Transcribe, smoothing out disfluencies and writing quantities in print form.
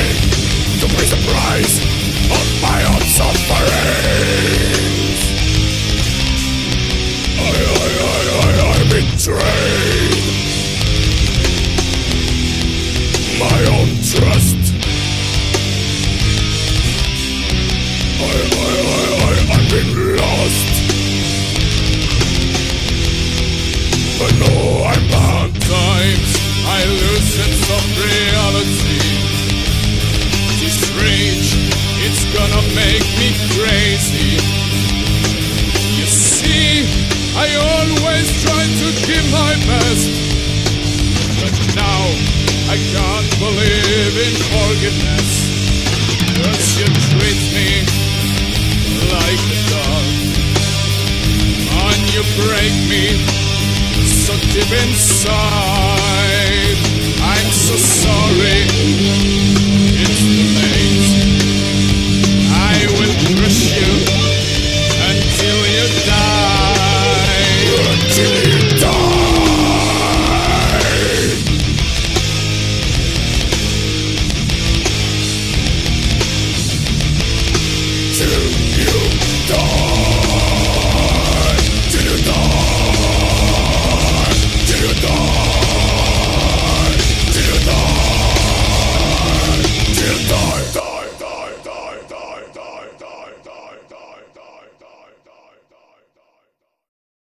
to pay the price of my own sufferings. I betrayed my own trust. I've been lost. But no, I'm back. Sometimes I lose sense of reality. This rage, it's gonna make me crazy. You see, I always try to give my best, but now I can't believe in forgiveness. 'Cause you treat me like a dog, and you break me so deep inside. I'm so sorry.